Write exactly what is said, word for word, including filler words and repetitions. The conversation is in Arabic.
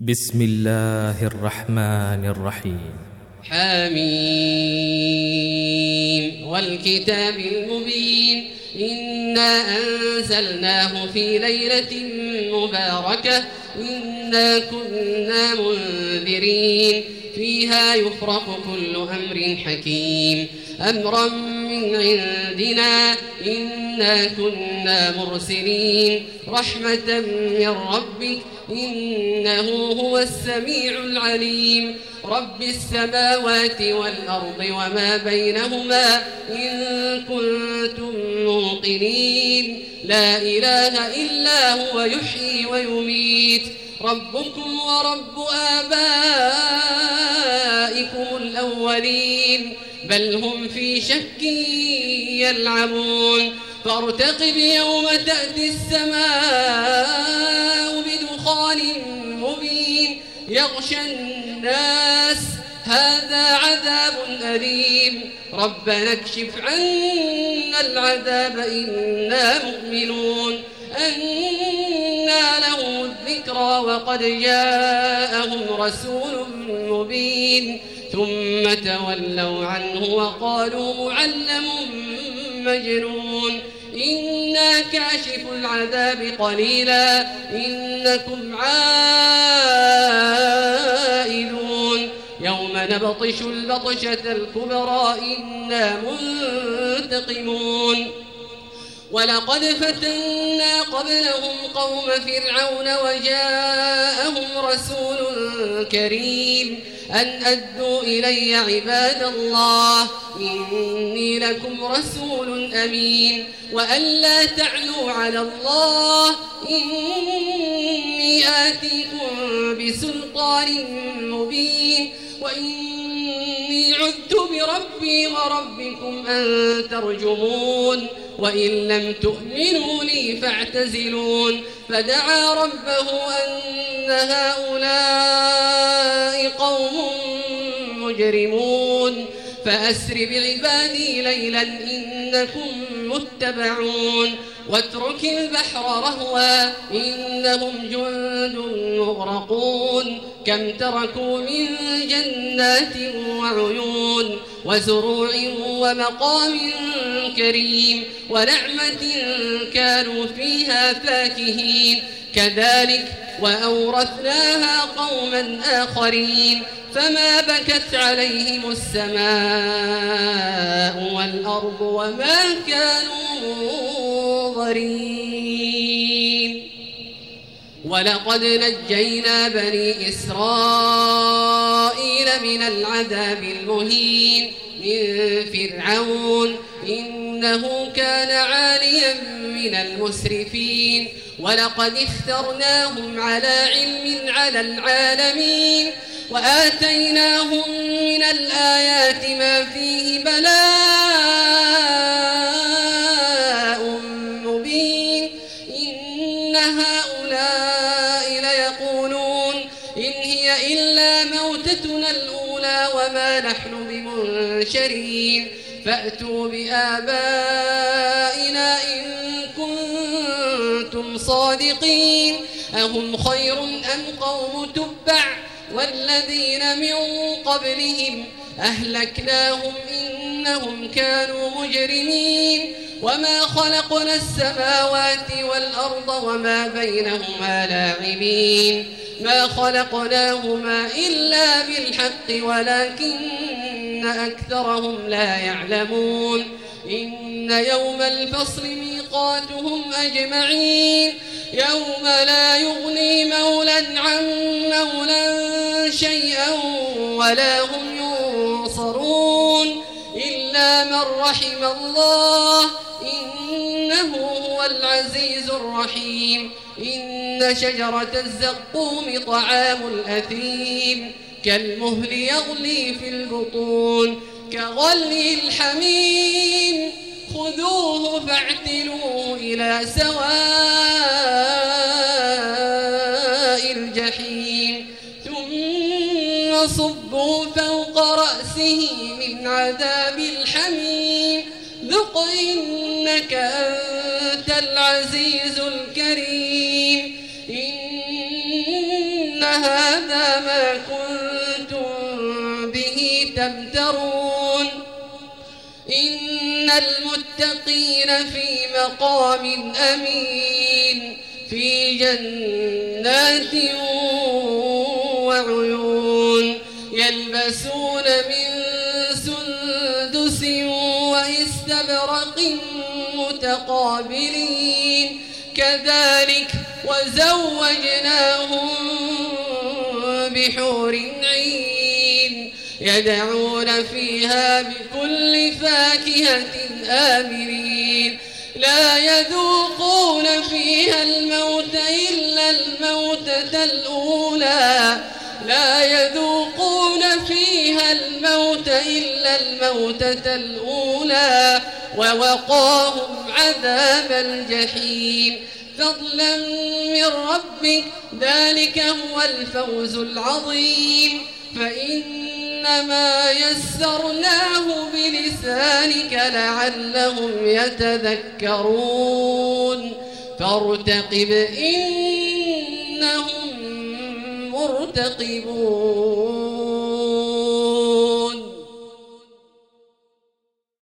بسم الله الرحمن الرحيم. حميم والكتاب المبين إنا أنزلناه في ليلة مباركة إنا كنا منذرين فيها يفرق كل أمر حكيم أمرا من عندنا إنا كنا مرسلين رحمة من ربك إنه هو السميع العليم رب السماوات والأرض وما بينهما إن كنتم موقنين لا إله إلا هو يحيي ويميت ربكم ورب آبائكم الأولين بل هم في شك يلعبون فارتقب يوم تأتي السماء بدخان مبين يغشى الناس هذا عذاب أليم ربنا اكشف عنا العذاب إنا مؤمنون أنى لهم الذكرى وقد جاءهم رسول مبين ثم تولوا عنه وقالوا معلم مجنون إنا كاشف العذاب قليلا إنكم عائدون يوم نبطش البطشة الكبرى إنا منتقمون ولقد فتنا قبلهم قوم فرعون وجاءهم رسول كريم أن أدوا إلي عباد الله إني لكم رسول أمين وأن لا تعلوا على الله إني آتيكم بسلطان مبين وإني عذت بربي وربكم أن ترجمون وإن لم تؤمنوا لي فاعتزلون فدعا ربه أن هؤلاء قوم مجرمون فأسر بعبادي ليلا إنكم متبعون واترك البحر رهوا إنهم جند مغرقون كم تركوا من جنات وعيون وزروع ومقام كريم ونعمة كانوا فيها فاكهين كذلك وأورثناها قوما آخرين فما بكت عليهم السماء والأرض وما كانوا منظرين ولقد نجينا بني إسرائيل من العذاب المهين من فرعون إنه كان عاليا من المسرفين ولقد اخترناهم على علم على العالمين وآتيناهم من الآيات ما فيه بلاء مبين إن هؤلاء ليقولون إن هي إلا موتتنا الأولى وما نحن بمنشرين فأتوا بآبائنا إن كنتم صادقين أهم خير أم قوم تبع والذين من قبلهم أهلكناهم إنهم كانوا مجرمين وما خلقنا السماوات والأرض وما بينهما لاعبين ما خلقناهما إلا بالحق ولكن أكثرهم لا يعلمون إن يوم الفصل ميقاتهم أجمعين يوم لا يغني مولى عن مولى شيئا ولا هم ينصرون إلا من رحم الله إنه هو العزيز الرحيم إن شجرة الزقوم طعام الأثيم كالمهل يغلي في البطون كغلي الحميم خذوه فاعتلوه إلى سواء الجحيم ثم صبوا فوق رأسه من عذاب الحميم ذق إنك أنت العزيز الكريم إن هذا هذا ما كنتم به تمترون إن المتقين في مقام أمين في جنات وعيون يلبسون من سندس واستبرق متقابلين كذلك وزوجناهم بحور عين يدعون فيها بكل فاكهة آمنين لا يذوقون فيها الموت إلا الموتة الأولى لا يذوقون فيها الموت إلا الموتة الأولى ووقاهم عذاب الجحيم فضلا من ربك ذلك هو الفوز العظيم فإنما يسرناه بلسانك لعلهم يتذكرون فارتقب إنهم مرتقبون